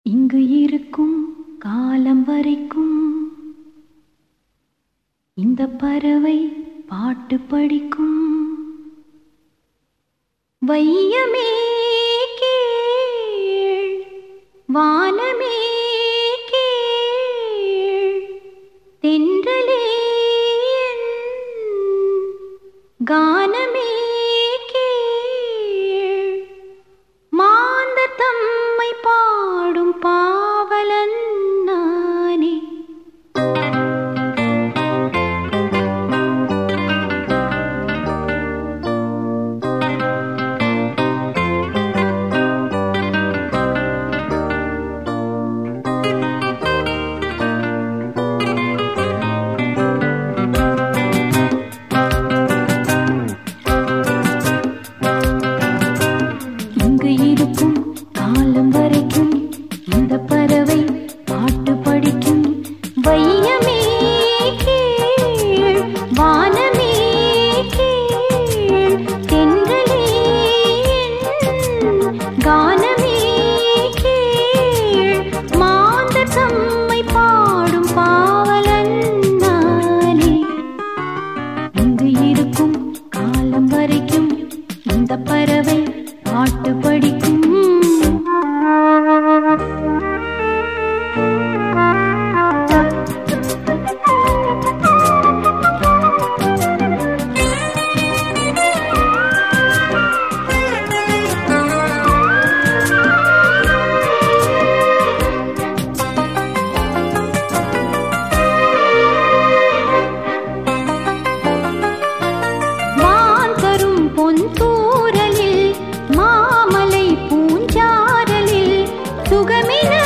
இங்கு இருக்கும் காலம் வரைக்கும் இந்த பறவை பாட்டு படிக்கும். வையமே கேள், வானமே கேள், தென்றலே என் கானமே கேள், மாந்தர் தம்மை பாடும் பாவலன் நானே. காலம் வரைக்கும் இந்த பறவை பாட்டு படிக்கும். வையமே கேள், வானமே கேள், தென்றலே என் கானமே கேள், மாந்தர் தம்மை பாடும் பாவலன் நானே. இங்கு இருக்கும் காலம் வரைக்கும் இந்த பறவை பாட்டு படிக்கும். பொன்தூரலில் மாமலை பூஞ்சாரலில் சுகமின